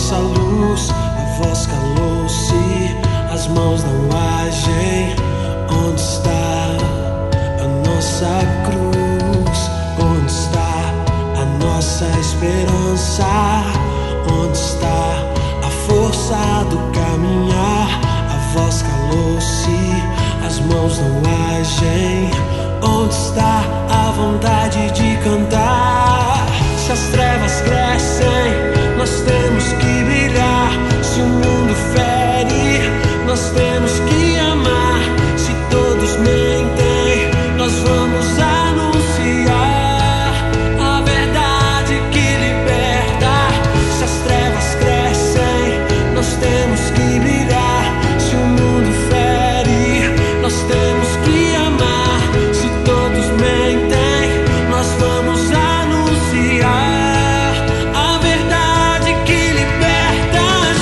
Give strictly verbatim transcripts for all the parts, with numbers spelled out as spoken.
nossa luz, a voz calou-se, as mãos não agem. Onde está a nossa cruz? Onde está a nossa esperança? Onde está a força do caminhar? A voz calou-se, as mãos não agem. Onde está a vontade de cantar? Se as trevas crescem, nós temos que brilhar. Se o mundo fere, nós temos que amar. Se todos mentem, nós vamos anunciar a verdade que liberta. Se as trevas crescem, nós temos que brilhar. Se o mundo fere, nós temos que amar. Se todos mentem, nós vamos anunciar a verdade que liberta.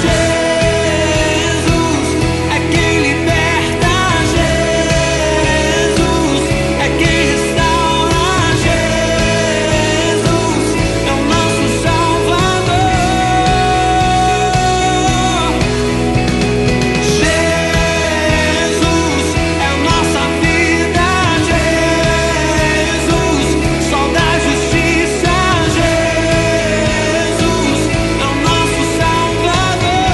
Jesus é quem liberta. Jesus é quem restaura. Jesus é o nosso Salvador. Jesus é a nossa vida. Jesus, sol da justiça. Jesus é o nosso Salvador.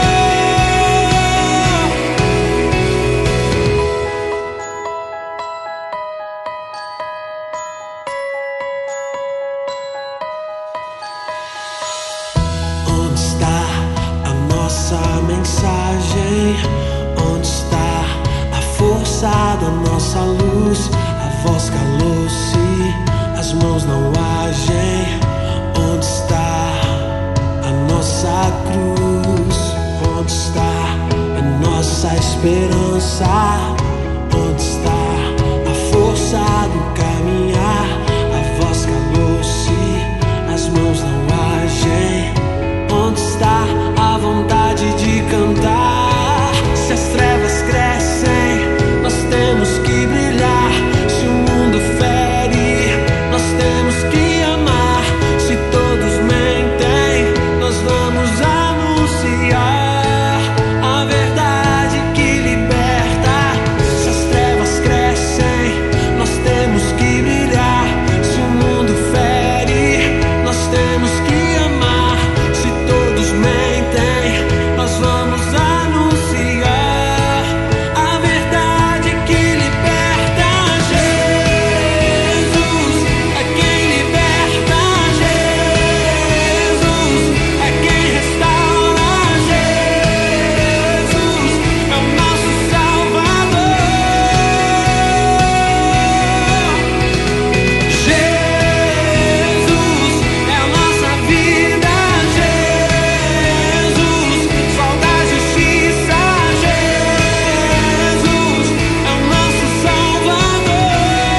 Onde está a nossa mensagem? Onde está a força da nossa luz? A voz calou-se, as mãos não agem. Onde está a nossa cruz? Onde está a nossa esperança? Onde está a força do caminhar? A voz calou-se, as mãos não agem. Onde está a vontade de cantar? Se as trevas crescem, nós temos que brilhar. Se o mundo fere, nós temos que amar. Se todos mentem, nós vamos anunciar a verdade que liberta. Se as trevas crescem, nós temos que brilhar. Se o mundo fere, nós temos que amar. Se todos mentem, nós vamos anunciar a verdade que liberta. Jesus é quem liberta. Jesus é quem restaura. Jesus é o nosso Salvador. Jesus é a nossa vida. Jesus, sol da justiça. Jesus é o nosso Salvador.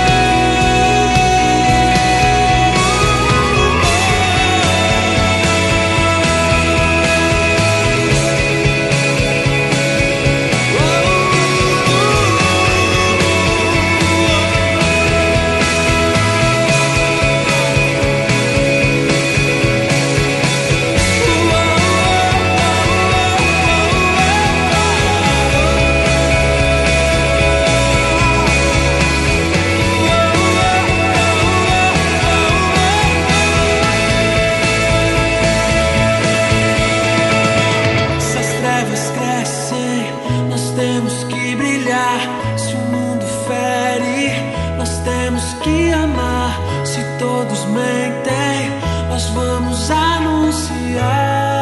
Se as trevas crescem, nós temos que brilhar. Se o mundo fere, nós temos que amar. Se todos mentem, nós vamos anunciar